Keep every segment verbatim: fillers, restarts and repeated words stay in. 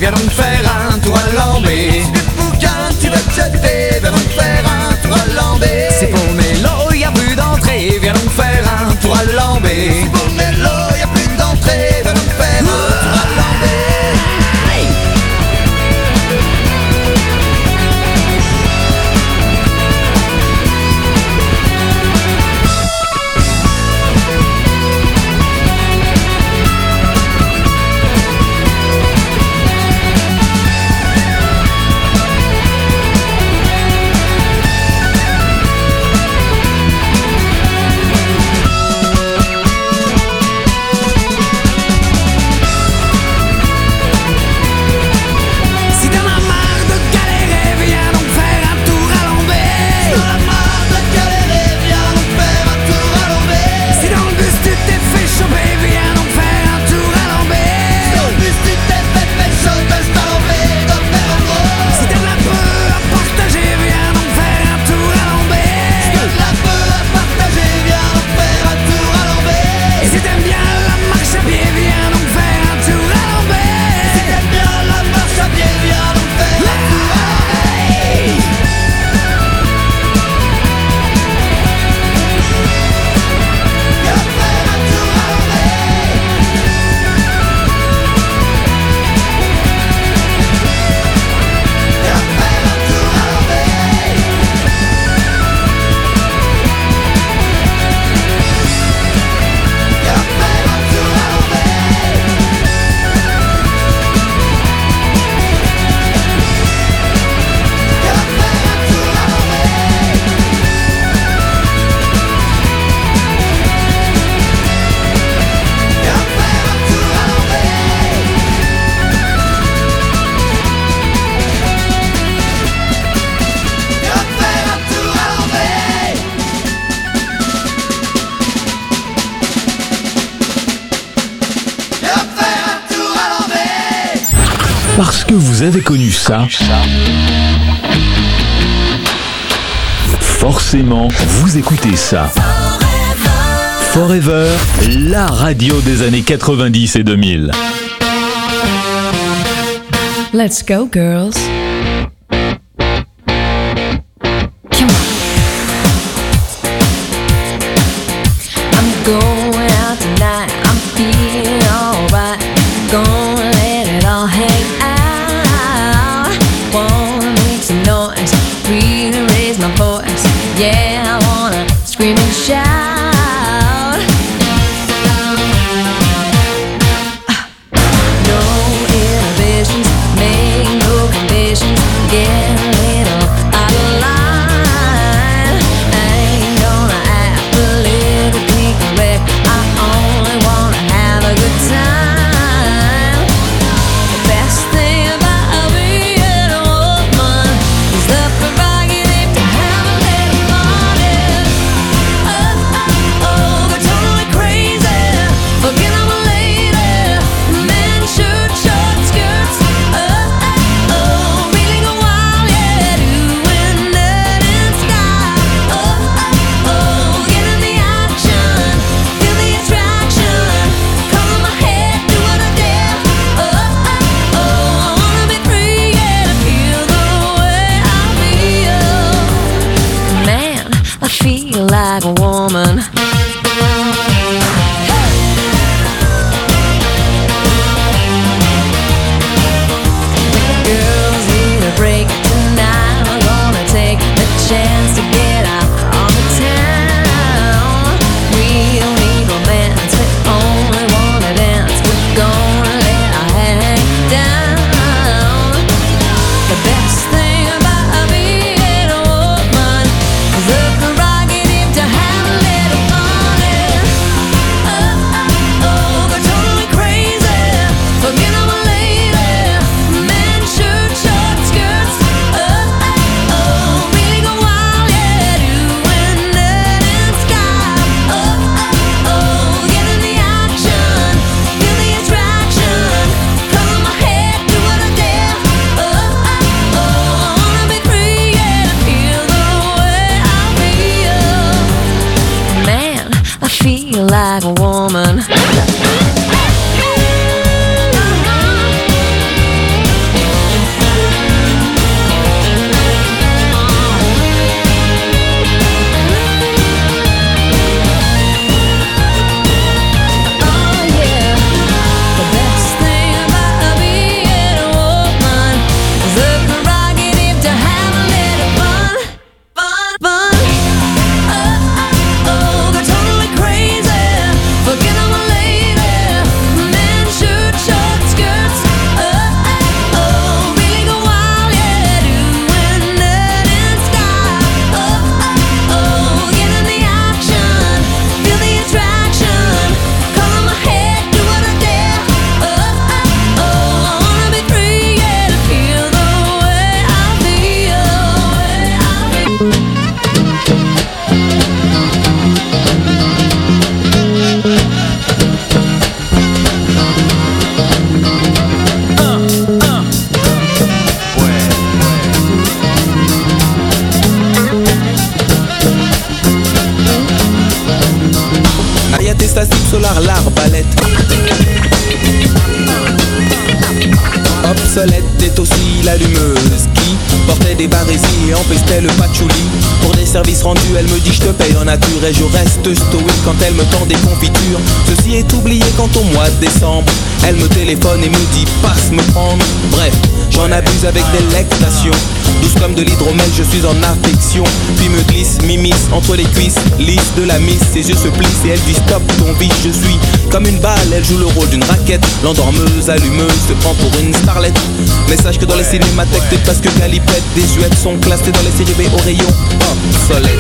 viens donc faire un tour à Lambé. Si du bouquin tu veux te jeter, viens donc faire un tour à Lambé. C'est pour Mélo, y'a plus d'entrée, viens donc faire un tour à Lambé. C'est pour Mélo, y'a plus d'entrée, viens donc faire un tour à Lambé. Parce que vous avez connu ça, forcément, vous écoutez ça. Forever, la radio des années quatre-vingt-dix et deux mille. Let's go, girls. Come on. I'm going out tonight. I'm feeling alright. Gonna let it all hang out. Wanna make some noise, really raise my voice. Yeah, I wanna scream and shout. No inhibitions, make no conditions. Get a little out of line. I ain't gonna act politically correct. I only wanna have a good time. dollars l'arbalète. Obsolète est aussi l'allumeuse qui portait des barésies et empestait le patchouli. Pour des services rendus, elle me dit je te paye en nature et je reste stoïque quand elle me tend des confitures. Ceci est oublié quand au mois de décembre, elle me téléphone et me dit passe me prendre. Bref, j'en abuse avec délectation. Douce comme de l'hydromel, je suis en affection. Puis me glisse, m'immisce entre les cuisses, lisse de la miss, ses yeux se plissent et elle dit stop ton vice. Je suis comme une balle, elle joue le rôle d'une raquette. L'endormeuse, allumeuse, se prend pour une starlette. Mais sache que dans les cinémathèques, t'es parce que Galipette, des Suèdes sont classées dans les séries B au rayon obsolète.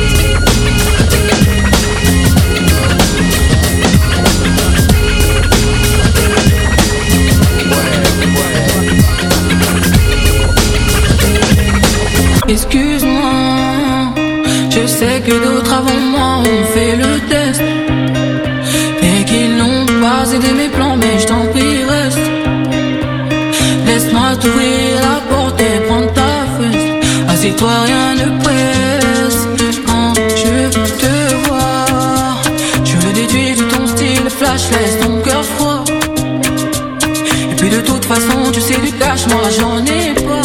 Excuse-moi, je sais que d'autres avant moi ont fait le test et qu'ils n'ont pas aidé mes plans, mais je t'en prie reste. Laisse-moi t'ouvrir la porte et prendre ta fesse. Assieds-toi, rien ne presse. Quand je te vois, je le déduis de ton style flash, laisse ton cœur froid. Et puis de toute façon, tu sais du cash, moi j'en ai pas.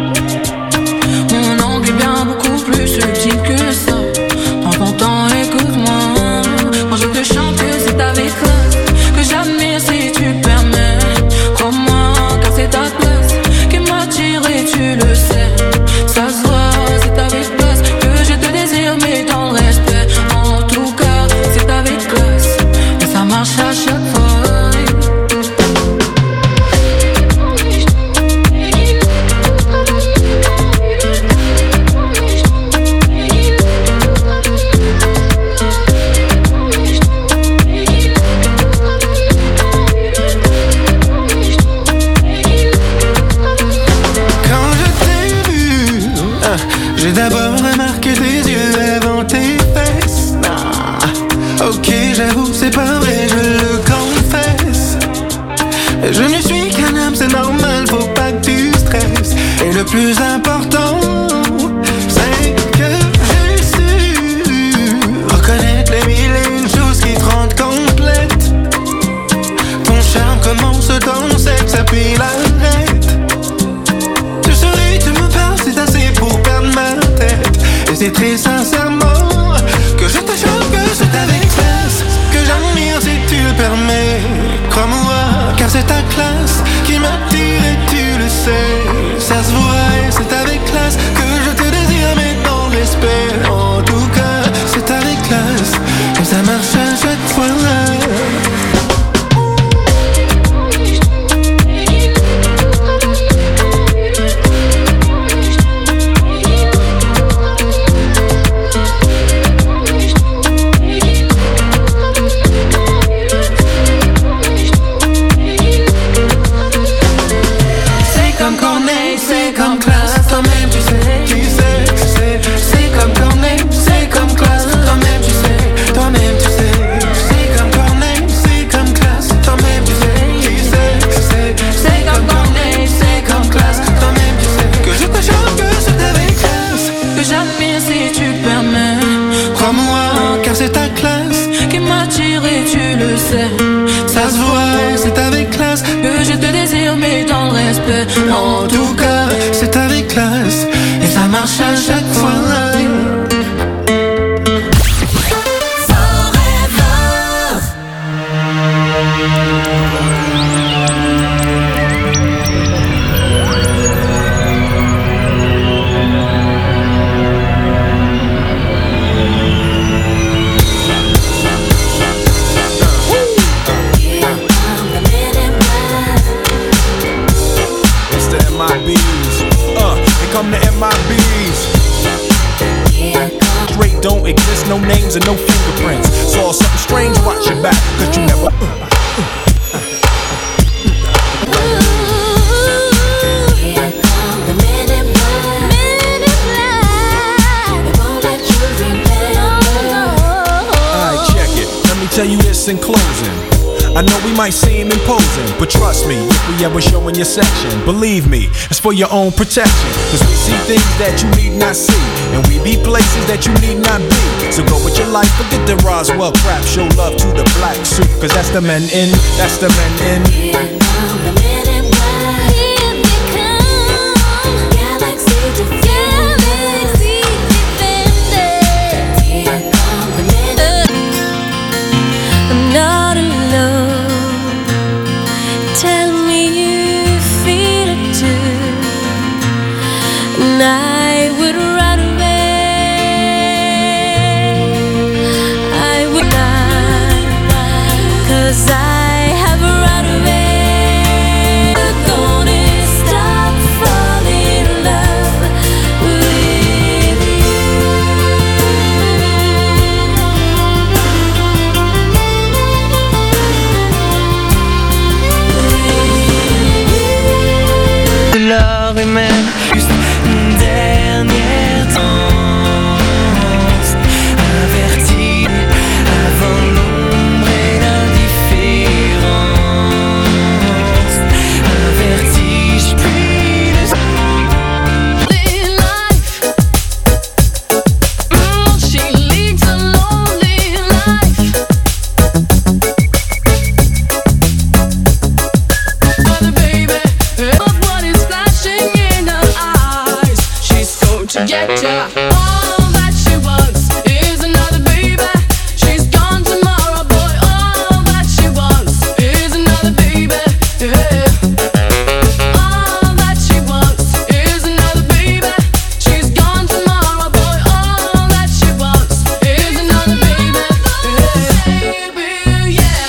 Bien beaucoup plus subtil que ça. Prends ton temps, écoute-moi. Quand je te chante, c'est avec classe que j'admire si tu permets. Crois-moi, car c'est ta classe qui m'attire et tu le sais. Ça se voit, c'est avec classe que je te désire, mais dans le respect. En tout cas, c'est avec classe et ça marche à chaque fois. J'ai d'abord remarqué tes yeux avant tes fesses. Ah, ok, j'avoue, c'est pas vrai, je le confesse. Je ne suis qu'un homme, c'est normal, faut pas que tu stresses. Et le plus important, c'est que j'ai su reconnaître les mille et une choses qui te rendent complète. Ton charme commence dans le sexe, puis l'arrête. Tu souris, tu me parles, c'est assez pour perdre ma tête. Et c'est très sincèrement que je te chante, que c'est avec classe que j'admire si tu le permets. Crois-moi, car c'est ta classe qui m'attire et tu le sais. Ça se voit et c'est avec classe que je te désire, mais dans le respect. En tout cas, c'est avec classe que ça marche à chaque fois. Ça se voit, c'est avec classe que je te désire, mais dans le respect. En tout cas, c'est avec classe et ça marche à chaque fois. No names and no fingerprints. Saw something strange, watch your back, cause you never uh, uh, uh. Here come the men in black. Men in black. They won't let you remember. Alright, check it. Let me tell you this in closing. I know we might seem imposing, but trust me, if we ever show in your section, believe me, it's for your own protection. Cause we see things that you need not see, and we be places that you need not be. So go with your life, forget the Roswell crap. Show love to the black suit, cause that's the men in, that's the men in. Here come the men in black. Here they come. Galaxy defenders. Galaxy defenders. Here come the men in black. I'm not alone. Tell me you feel it too. And I would run away. I would not. Cause I have run away. Gonna stop falling in love with De l'or et même juste une dernière danse. Averti avant l'ombre et l'indifférence. Un vertige puis le Life. Mm, she leads a lonely life. But baby, of what is flashing in her eyes, she's going to get ya. All that she wants is another baby. She's gone tomorrow, boy. All that she wants is another baby. Yeah. All that she wants is another baby. She's gone tomorrow, boy. All that she wants is another baby. Yeah. Baby, yeah.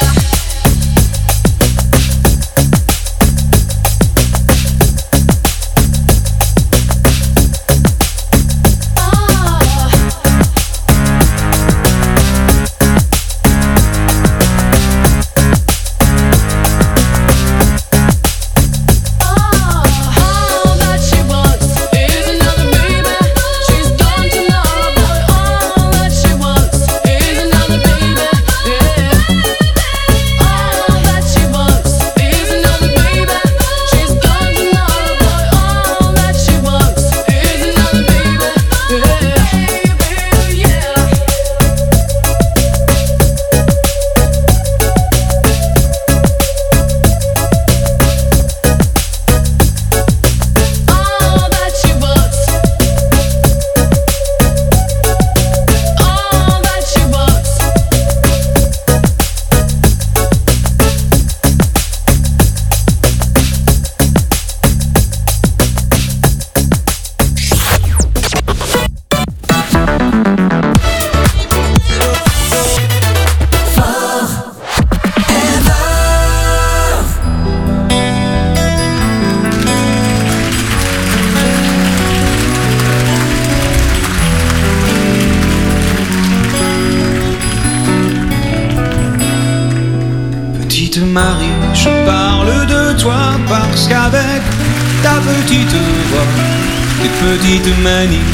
All that she wants is another baby. She's gone tomorrow, boy. All that she wants is another baby. Yeah. All that she wants is another baby. She's gone tomorrow, boy. All that she wants is another baby. Yeah. Baby, yeah. All that she wants. All that she wants. Petite Marie, je parle de toi parce qu'avec ta petite voix, tes petites manies,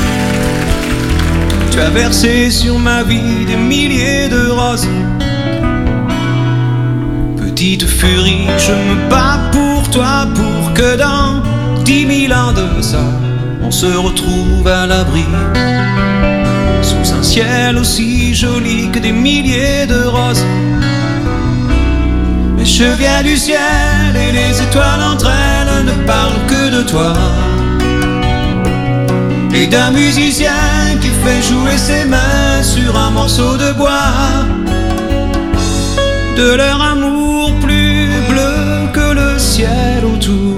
tu as versé sur ma vie des milliers de roses. Petite furie, je me bats pour toi pour que dans dix mille ans de ça, on se retrouve à l'abri sous un ciel aussi joli que des milliers de roses. Mais je viens du ciel et les étoiles entre elles ne parlent que de toi et d'un musicien qui fait jouer ses mains sur un morceau de bois, de leur amour plus bleu que le ciel autour.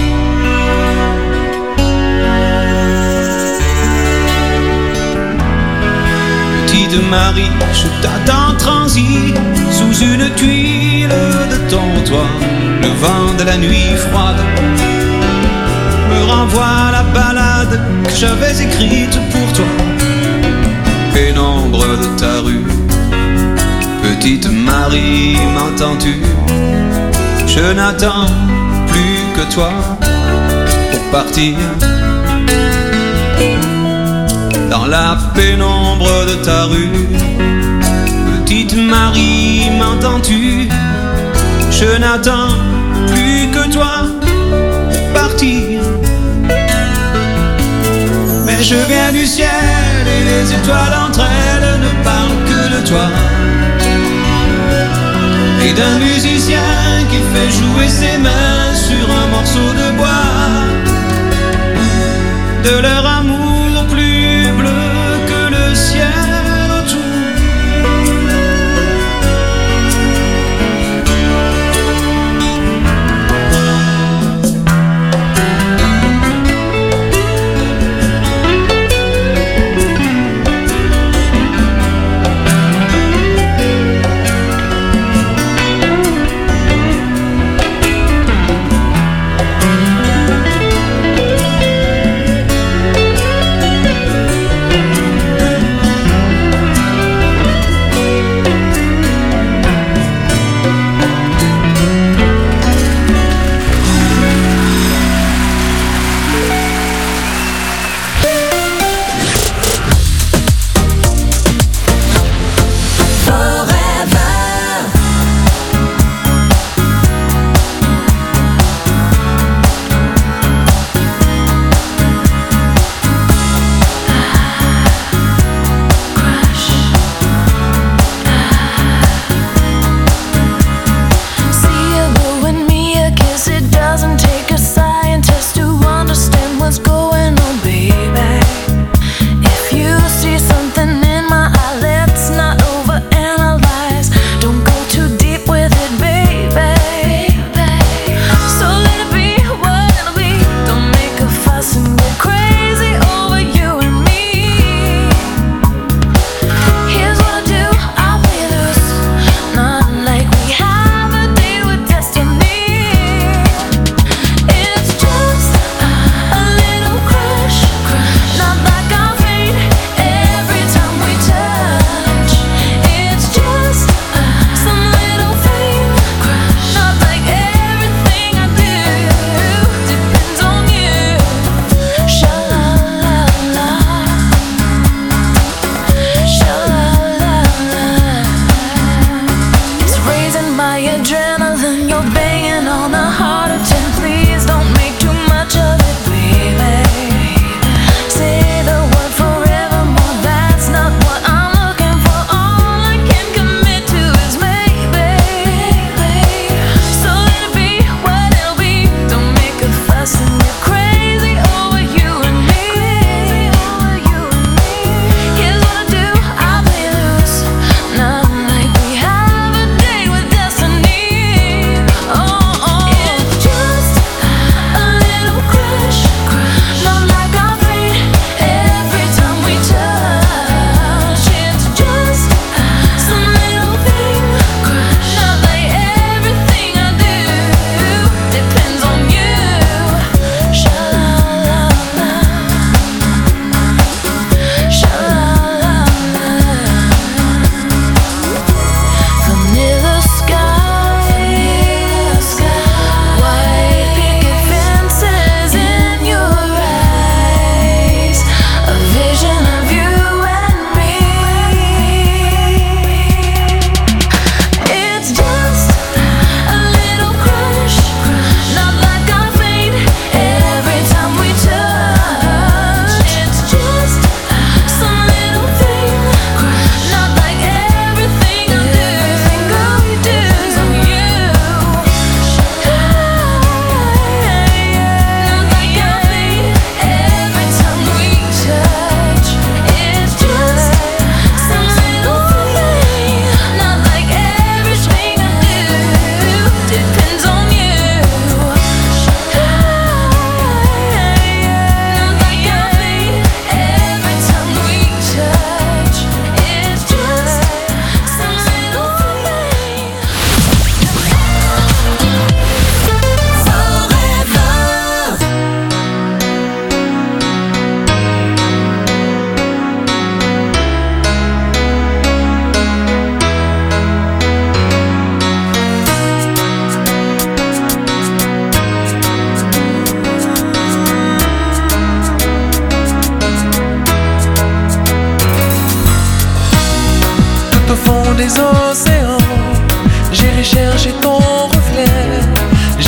Petite Marie, je t'attends transi sous une tuile de ton toit. Le vent de la nuit froide me renvoie la ballade que j'avais écrite pour toi. Pénombre de ta rue, petite Marie, m'entends-tu? Je n'attends plus que toi pour partir. Dans la pénombre de ta rue, petite Marie, m'entends-tu? Je n'attends plus que toi partir. Mais je viens du ciel et les étoiles entre elles ne parlent que de toi. Et d'un musicien qui fait jouer ses mains sur un morceau de bois. De leur amour plus bleu que le ciel autour.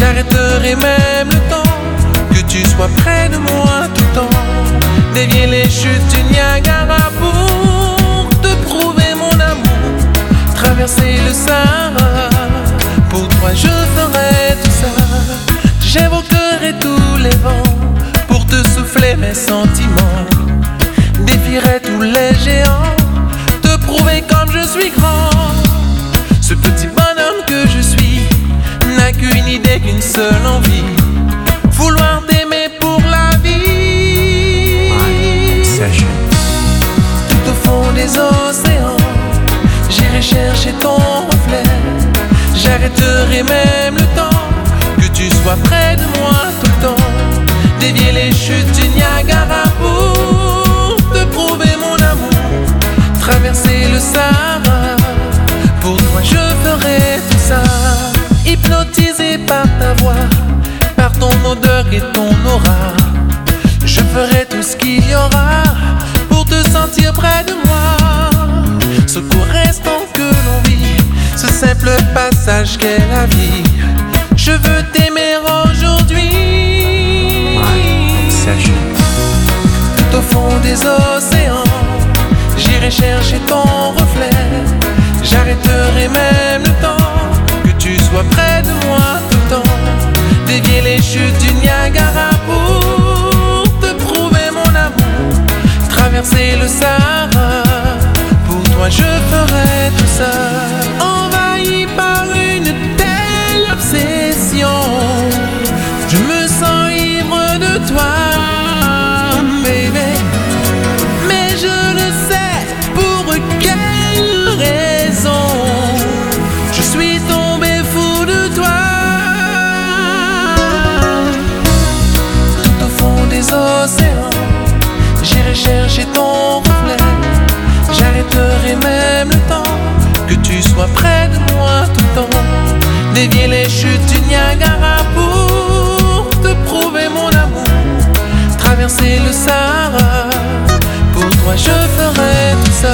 J'arrêterai même le temps, que tu sois près de moi tout le temps. Dévier les chutes du Niagara pour te prouver mon amour. Traverser le Sahara, pour toi je ferai tout ça. J'évoquerai tous les vents pour te souffler mes sentiments. Défierai tous les géants, te prouver comme je suis grand. Ce petit bonhomme que je suis n'a qu'une idée, qu'une seule envie, vouloir t'aimer pour la vie. Tout au fond des océans, j'irai chercher ton reflet. J'arrêterai même le temps, que tu sois près de moi tout le temps. Dévier les chutes du Niagara pour te prouver mon amour. Traverser le Sahara, pour toi je ferai tout ça. Hypnotisé par ta voix, par ton odeur et ton aura, je ferai tout ce qu'il y aura pour te sentir près de moi. Ce court instant que l'on vit, ce simple passage qu'est la vie, je veux t'aimer aujourd'hui. Tout au fond des océans, j'irai chercher ton reflet. J'arrêterai même le temps, que tu sois près de moi tout le temps. Dévier les chutes du Niagara pour te prouver mon amour. Traverser le Sahara, pour toi je ferai tout ça. Envahi par une telle obsession, je me sens ivre de toi, baby. Mais je ne sais pour quelle raison je suis tombé fou de toi. Tout au fond des océans, j'irai chercher ton reflet. J'arrêterai même le temps, que tu sois près de moi tout le temps. Dévier les chutes du Niagara pour te prouver mon amour. Traverser le Sahara, pour toi je ferai tout ça.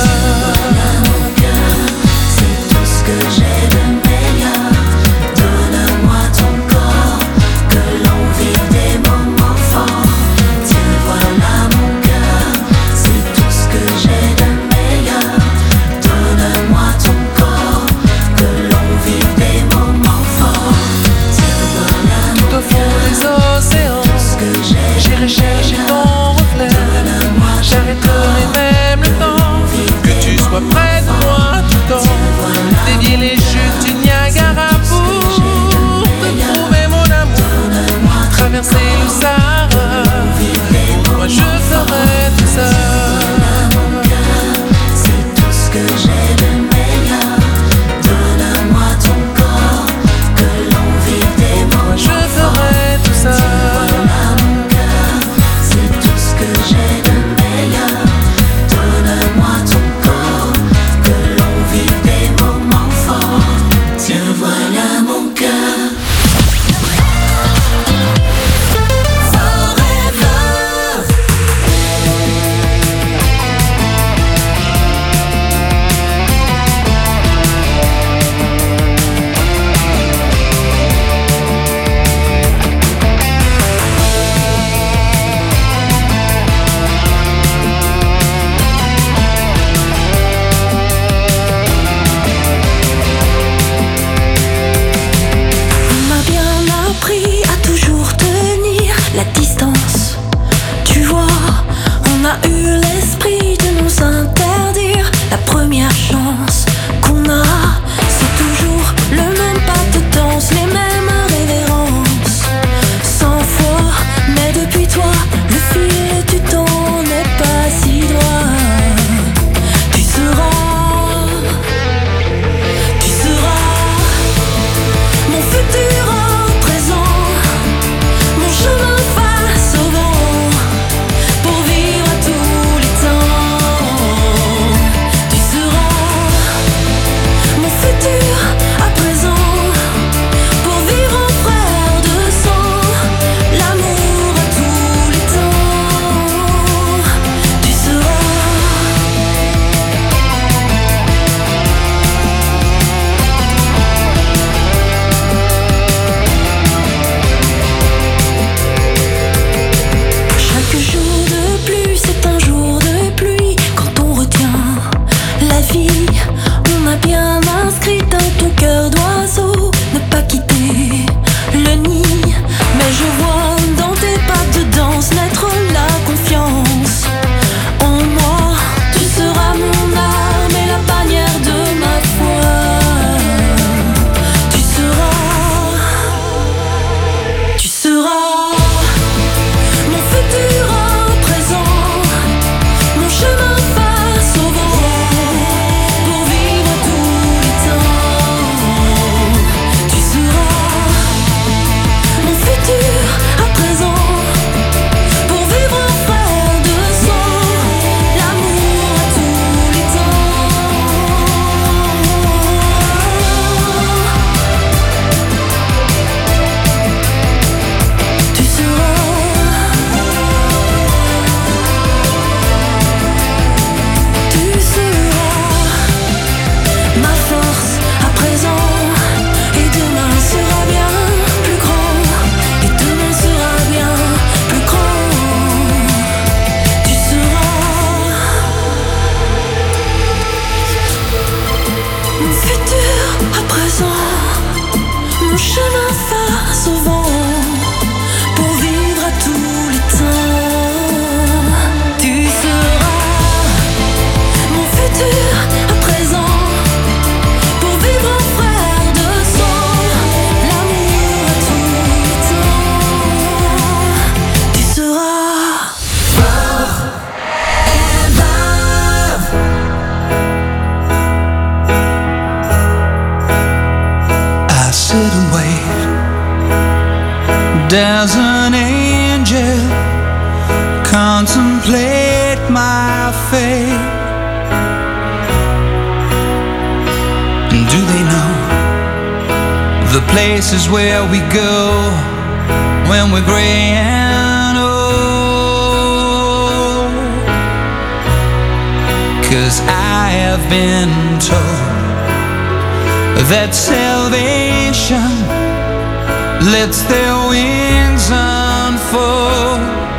C'est tout ce que j'ai de meilleur. Donne-moi ton corps, que l'on vive des moments forts. Tiens, voilà mon cœur. C'est tout ce que j'ai de meilleur. Donne-moi ton corps, que l'on vive des moments forts. Tiens, voilà mon Tout au fond des océans, j'irai chercher ton reflet. J'arrêterai même le temps, que tu souvent pour vivre à tous les temps. Tu seras mon futur à présent, pour vivre en frère de sang, l'amour à tous les temps. Tu seras sit and wait. There's an angel, contemplate my fate. And do they know the places where we go when we're gray and old? 'Cause I have been told that salvation lets their wings unfold.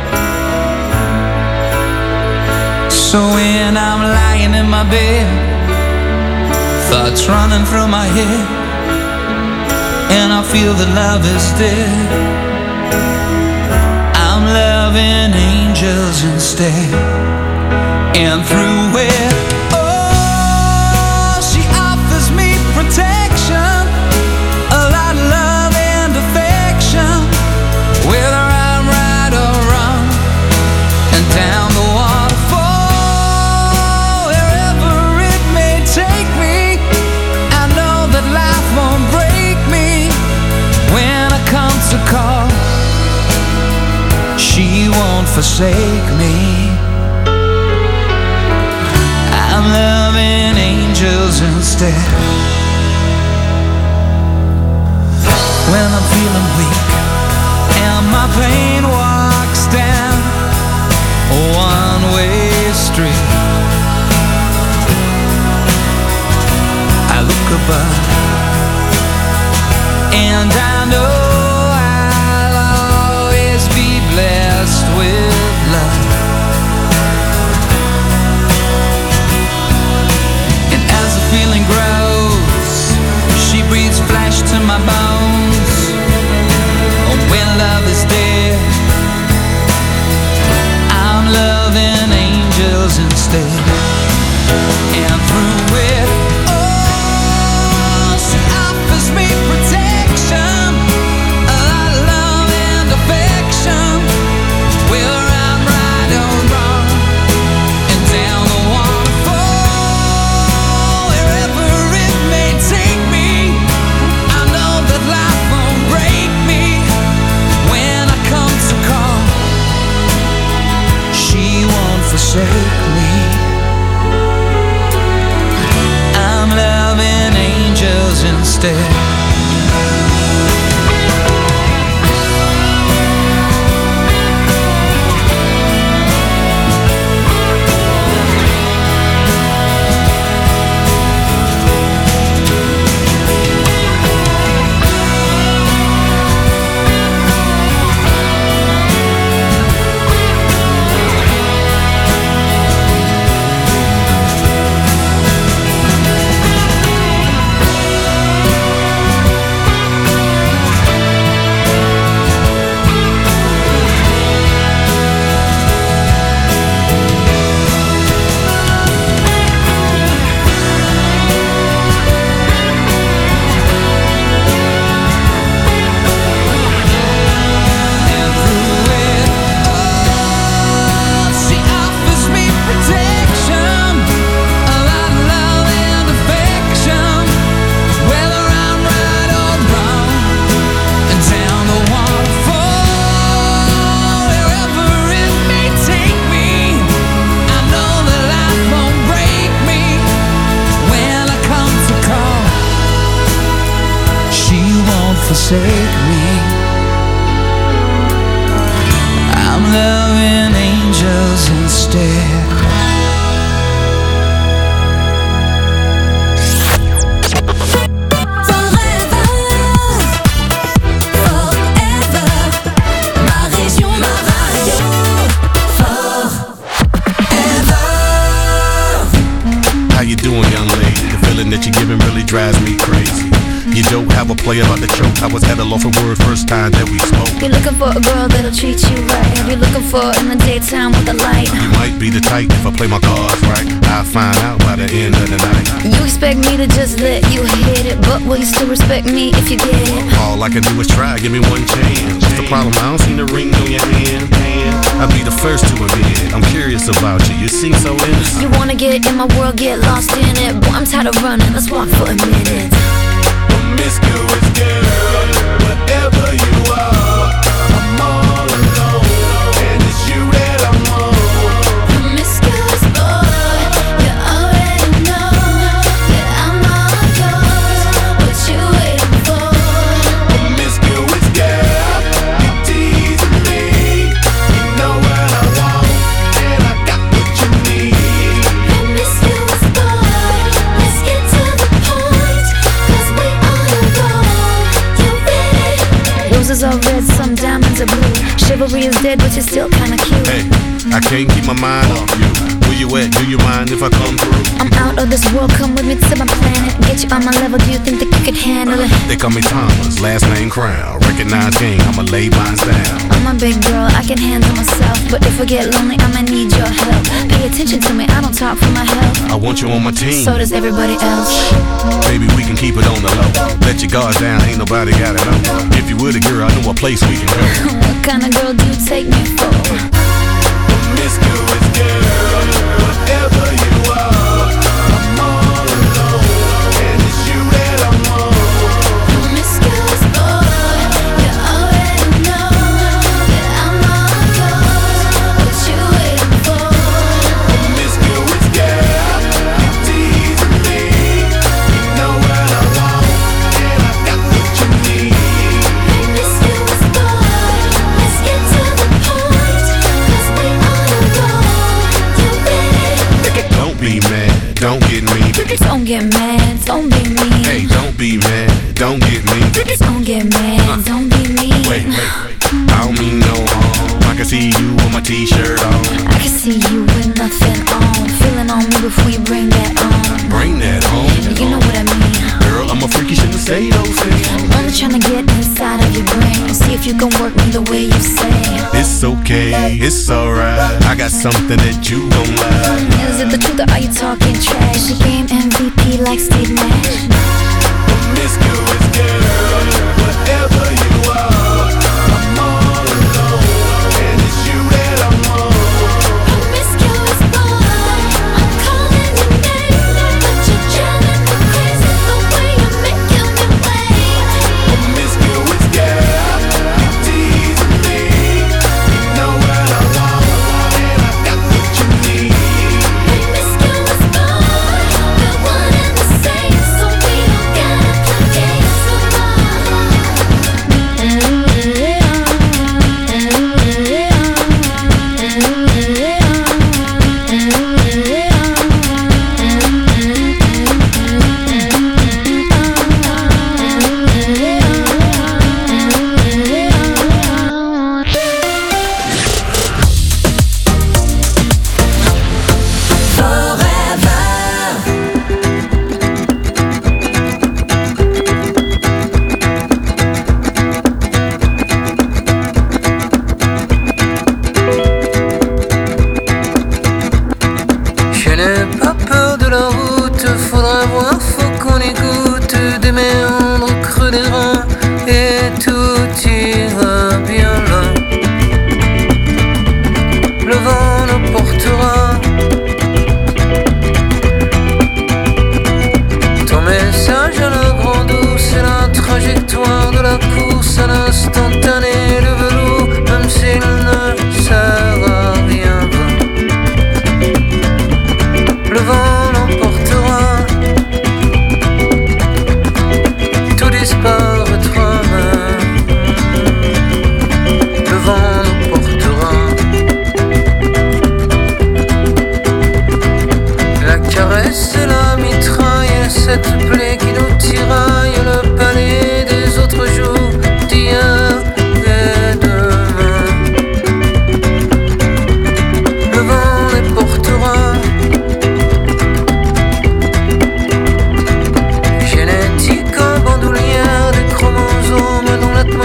So when I'm lying in my bed, thoughts running through my head, and I feel that love is dead, I'm loving angels instead. And through it, protection, a lot of love and affection, whether I'm right or wrong, and down the waterfall, wherever it may take me, I know that life won't break me when I come to call. She won't forsake me. I'm loving angels instead. When I'm feeling weak and my pain walks down a one-way street, I look above and I know I'll always be blessed with love. And as the feeling grows, she breathes flesh to my bones. When love is dead, I'm loving angels instead. And through it all, she offers me protection, a lot of love and affection, whether I'm right or wrong, and down the waterfall, wherever it may take me, I know that life won't break me when I come to call. She won't forsake me. I'm loving angels instead. play about the choke. I was at a loss for word first time that we spoke. You're looking for a girl that'll treat you right. You're looking for in the daytime with the light. You might be the type if I play my cards right. I'll find out by the end of the night. You expect me to just let you hit it, but will you still respect me if you get it? All I can do is try, give me one chance. What's the problem? I don't see the ring on your hand. I'll be the first to admit I'm curious about you, you seem so innocent. You wanna get in my world, get lost in it. Boy, I'm tired of running, let's walk for a minute. Promiscuous girl, whatever you are, I'm all alone, and it's you that I'm on. Promiscuous boy, you already know that I'm all yours. What you waiting for? Promiscuous girl, you teasing me. You know what I want, and I got what you need. Promiscuous boy, let's get to the point, 'cause we on the road. You ready? Roses are red, some diamonds are blue. Chivalry is dead, but you're still kinda cute. Hey, I can't keep my mind off you. Where you at? Do you mind if I come through? I'm out of this world, come with me to my planet. Get you on my level, do you think that you could handle it? They call me Thomas, last name Crown. Recognize game, I'ma lay mine down. I'm a big girl, I can handle myself. But if I get lonely, I'ma need your help. Pay attention to me, I don't talk for my health. I want you on my team. So does everybody else. Baby, we can keep it on the low. Let your guard down, ain't nobody gotta know. If you were the girl, I know a place we can go. What kind of girl do you take me for? Promiscuous girl, whatever you are, I'm all alone, and it's you that I'm on. Promiscuous boy, you already know that I'm all yours. What you waiting for? Promiscuous girl, you teasing me. You know what I want, and I got what you need. Promiscuous boy, let's get to the point, 'cause we on the road. You ready? Don't be mad, don't get me. Don't get mad, don't be mean. Hey, don't be mad, don't get me. Don't get mad, don't be mean. Wait, wait, wait. I don't mean no harm. I can see you with my t-shirt on. I can see you with nothing on. Feeling on me before you bring that on. Bring that home. You know what I mean. Girl, I'm a freak, you shouldn't say those things. I'm only trying to get inside of your brain. See if you can work me the way you say. It's okay, it's alright. I got something that you gon' like. Is it the truth or are you talking trash? You game M V P like Steve Nash. Promiscuous girl, whatever you are, I'm all alone, and it's you that I'm on. Promiscuous boy, I'm calling your name, but you're driving me crazy the way you're making me wait. Promiscuous girl, you teasing me. You know what I want, and I got what you need. Promiscuous boy, we're one and the same, so we don't gotta play games no more.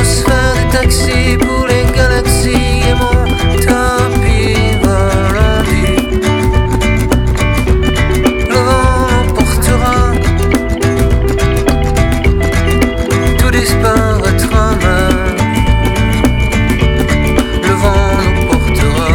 tous faire des taxis pour les galaxies et mon tapis volandi. Le vent l'emportera, tout disparaîtra même. Le vent l'emportera.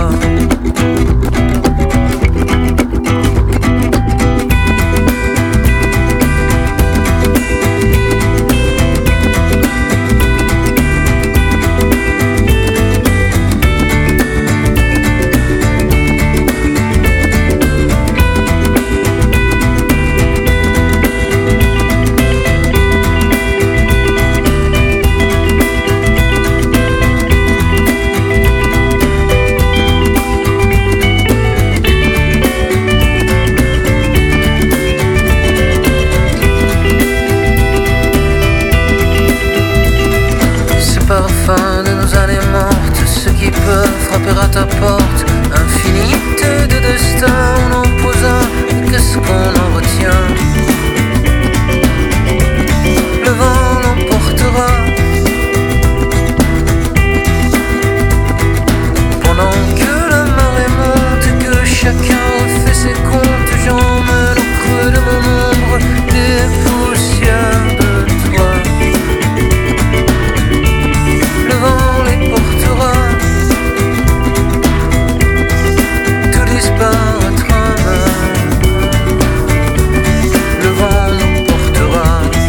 Parfum de nos années mortes, ceux qui peuvent frapper à ta porte. Infinité de destins, on en pose un, mais qu'est-ce qu'on en retient? Le vent l'emportera. Pendant que la marée monte et que chacun refait ses comptes, j'emmène au creux de mon ombre des poussières de toi. Le vent les portera, tout disparaîtra. Le vent nous portera.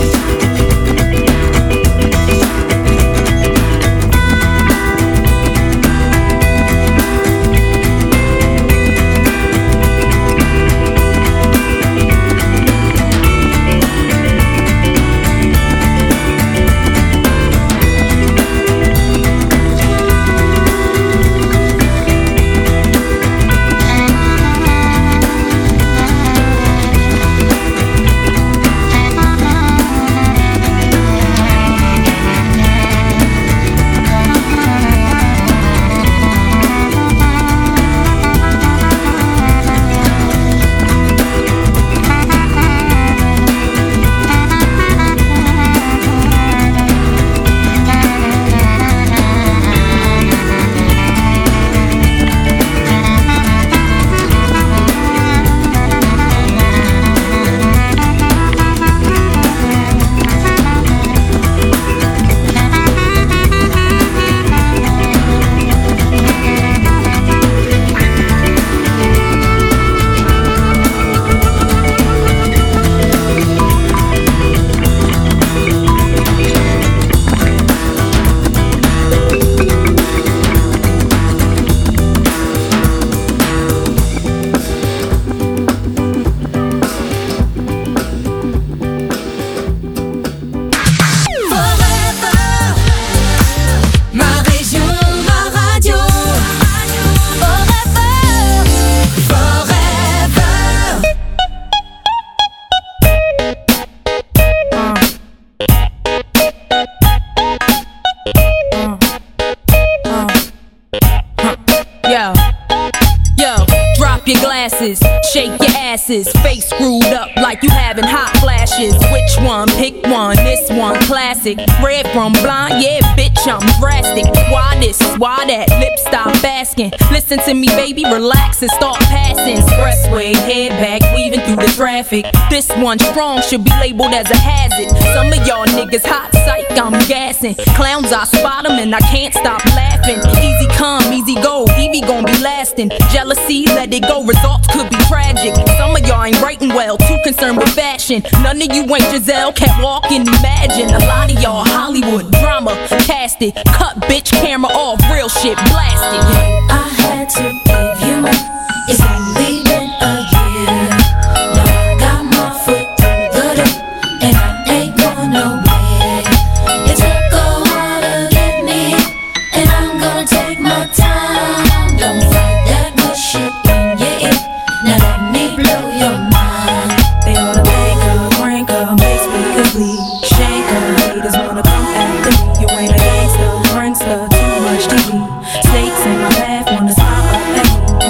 Shake your asses, face screwed up like you having hot flashes. Which one? Pick one. This one classic. Red from blind, yeah, bitch, I'm drastic. Why this? Why that? Lip stop asking. Listen to me, baby, relax and start passing. Expressway, head back, weaving through the traffic. This one strong should be labeled as a hazard. Some of y'all niggas hot psych, I'm gassing. Clowns, I spot them and I can't stop laughing. Easy come, easy go, Evie gon' be lasting. Jealousy, let it go, results could be tragic. Some of y'all ain't writing well, too concerned with fashion. None of you ain't Giselle, can't walk and imagine. A lot of y'all Hollywood drama, cast it. Cut bitch, camera off, real shit, blast it. I had to give you more. It's only been a year. Now I got my foot through the door, and I ain't going nowhere. It took a while to get me, and I'm gonna take my time. Don't fight that bullshit in your ear. Now let me blow your mind. They wanna make her, crank her, make speakers bleed, shake her. Haters wanna come after me. You ain't a gangster, prankster, too much T V. Snakes in my path wanna stop at me.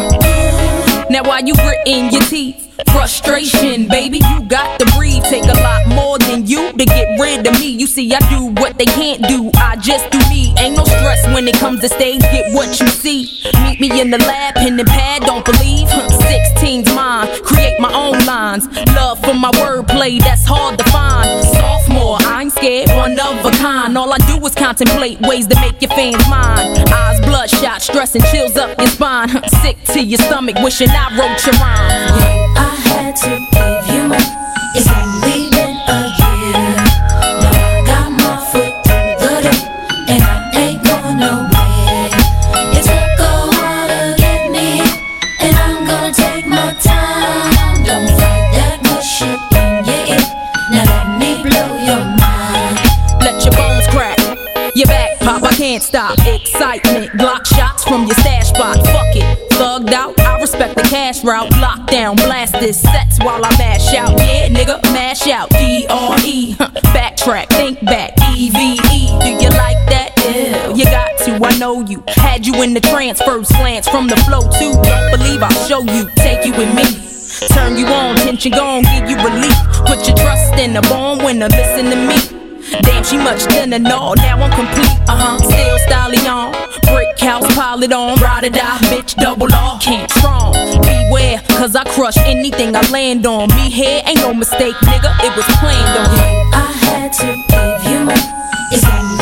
Now while you gritting your teeth, frustration, baby, you got to breathe. Take a lot more than you to get rid compared to me. You see, I do what they can't do. I just do me. Ain't no stress when it comes to stage. Get what you see. Meet me in the lab, pen and pad. Don't believe. sixteen's mine. Create my own lines. Love for my wordplay. That's hard to find. Sophomore, I ain't scared. One of a kind. All I do is contemplate ways to make your fans mine. Eyes bloodshot, stress and chills up your spine. Sick to your stomach, wishing I wrote your rhyme. Yeah, I had to give you up. It's only been a year. Now I got my foot through the door, and I ain't going nowhere. It took a while to get me, and I'm gonna take my time. Don't fight that bullshit in your ear. Now let me blow your mind. Let your bones crack. Your back pop, I can't stop. Excitement, Glock shots from your stash spot. Fuck it, thugged out. I respect the cash route. Lockdown, blast this sets while I mash out. Yeah, nigga, mash out. D R E, huh, backtrack, think back. E V E, do you like that? Yeah, you got to. I know you. Had you in the trance, first glance from the flow too. Don't believe I'll show you, take you with me. Turn you on, tension gon' give you relief. Put your trust in a born winner, listen to me. Damn, she much thinner, no, now I'm complete, uh-huh, still styling on. Brick house, pile it on, ride or die, bitch, double R, can't strong. Beware, cause I crush anything I land on. Me here, ain't no mistake, nigga, it was planned on. I had to give you up. It's only